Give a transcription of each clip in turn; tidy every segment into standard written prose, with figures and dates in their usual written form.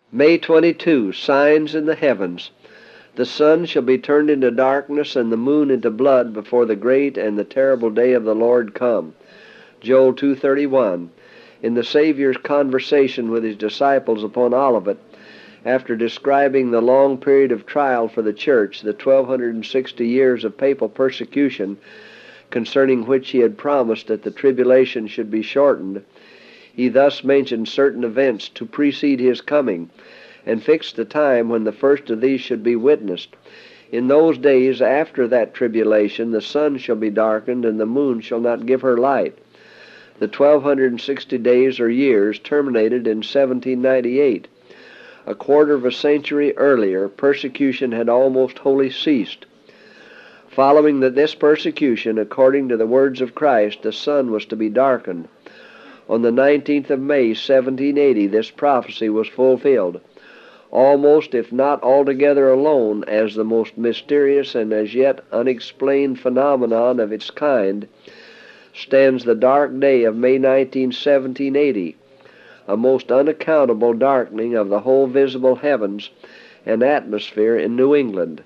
May 22, Signs in the Heavens. The sun shall be turned into darkness, and the moon into blood, before the great and the terrible day of the Lord come. Joel 2:31. In the Savior's conversation with his disciples upon Olivet, after describing the long period of trial for the church, the 1260 years of papal persecution, concerning which he had promised that the tribulation should be shortened, he thus mentioned certain events to precede his coming, and fixed the time when the first of these should be witnessed. In those days after that tribulation, the sun shall be darkened, and the moon shall not give her light. The 1260 days or years terminated in 1798. A quarter of a century earlier, persecution had almost wholly ceased. Following this persecution, according to the words of Christ, the sun was to be darkened. On the 19th of May, 1780, this prophecy was fulfilled. Almost, if not altogether alone, as the most mysterious and as yet unexplained phenomenon of its kind, stands the dark day of May 19, 1780, a most unaccountable darkening of the whole visible heavens and atmosphere in New England.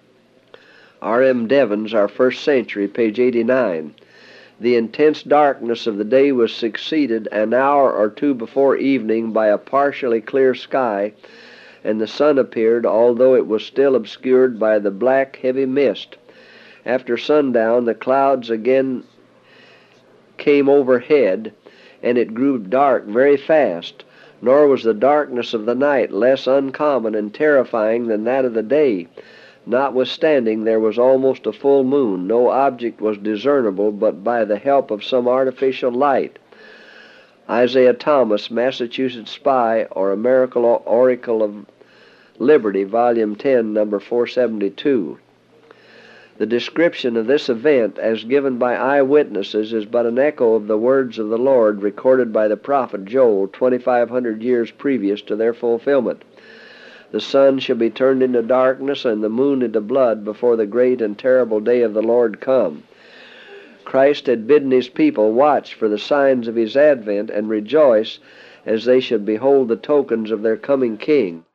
R.M. Devens, Our First Century, page 89. The intense darkness of the day was succeeded an hour or two before evening by a partially clear sky, and the sun appeared, although it was still obscured by the black, heavy mist. After sundown, the clouds again came overhead, and it grew dark very fast, nor was the darkness of the night less uncommon and terrifying than that of the day. Notwithstanding, there was almost a full moon. No object was discernible but by the help of some artificial light. Isaiah Thomas, Massachusetts Spy, or American Oracle of Liberty, Volume 10, number 472. The description of this event, as given by eyewitnesses, is but an echo of the words of the Lord recorded by the prophet Joel 2,500 years previous to their fulfillment. The sun shall be turned into darkness, and the moon into blood, before the great and terrible day of the Lord come. Christ had bidden his people watch for the signs of his advent, and rejoice as they should behold the tokens of their coming King.